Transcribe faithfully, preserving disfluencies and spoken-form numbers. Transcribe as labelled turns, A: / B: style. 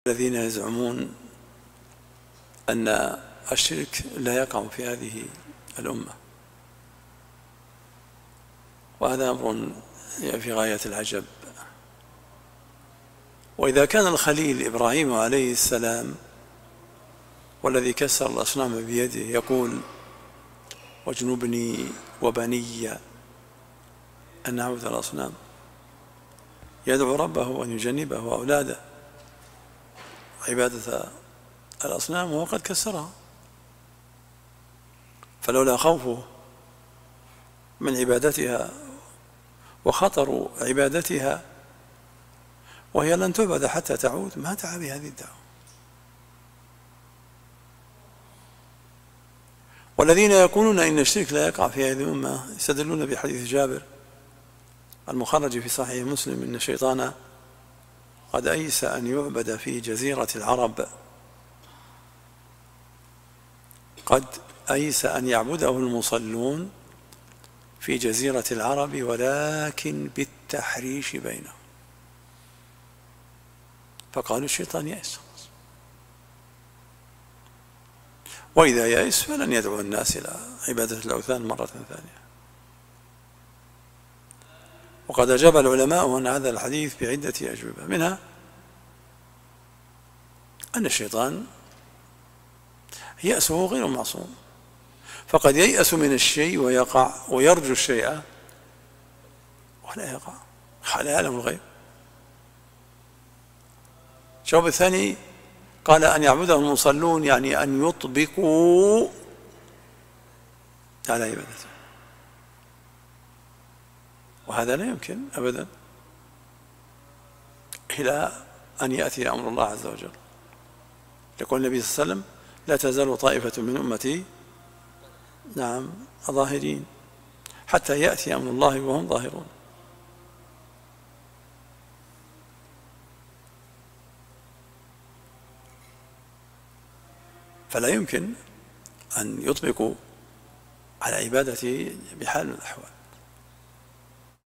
A: الذين يزعمون أن الشرك لا يقع في هذه الأمة، وهذا أمر في غاية العجب. وإذا كان الخليل إبراهيم عليه السلام والذي كسر الأصنام بيده يقول: واجنبني وبني أن نعبد الأصنام، يدعو ربه أن يجنبه أولاده عبادة الأصنام وهو قد كسرها، فلولا خوفه من عبادتها وخطر عبادتها وهي لن تعبد حتى تعود ما دعا بهذه الدعوة. والذين يقولون إن الشرك لا يقع في هذه الأمة يستدلون بحديث جابر المخرج في صحيح مسلم: إن الشيطان قد أيس أن يعبد في جزيرة العرب، قد أيس أن يعبده المصلون في جزيرة العرب ولكن بالتحريش بينهم. فقالوا الشيطان يأس، وإذا يأس فلن يدعو الناس إلى عبادة الأوثان مرة ثانية. وقد أجاب العلماء عن هذا الحديث بعدة أجوبة، منها أن الشيطان يأسه غير معصوم، فقد ييأس من الشيء ويقع ويرجو الشيء ولا يقع، هذا يعلم الغيب. الجواب الثاني قال: أن يعبده المصلون يعني أن يطبقوا على عبادته، وهذا لا يمكن أبدا إلى أن يأتي أمر الله عز وجل. يقول النبي صلى الله عليه وسلم: لا تزال طائفة من أمتي نعم ظاهرين حتى يأتي أمر الله وهم ظاهرون. فلا يمكن أن يطبقوا على عبادته بحال من الأحوال.